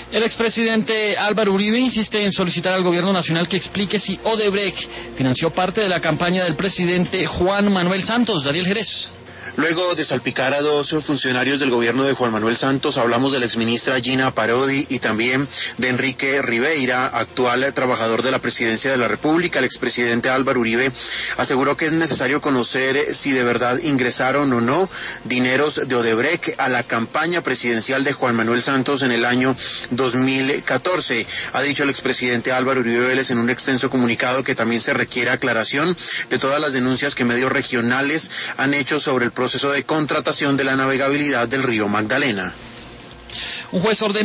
El expresidente Álvaro Uribe insiste en solicitar al gobierno nacional que explique si Odebrecht financió parte de la campaña del presidente Juan Manuel Santos. Daniel Jerez. Luego de salpicar a dos funcionarios del gobierno de Juan Manuel Santos, hablamos de la exministra Gina Parodi y también de Enrique Ribeira, actual trabajador de la Presidencia de la República. El expresidente Álvaro Uribe aseguró que es necesario conocer si de verdad ingresaron o no dineros de Odebrecht a la campaña presidencial de Juan Manuel Santos en el año 2014. Ha dicho el expresidente Álvaro Uribe Vélez en un extenso comunicado que también se requiere aclaración de todas las denuncias que medios regionales han hecho sobre el proceso de contratación de la navegabilidad del río Magdalena. Un juez ordenó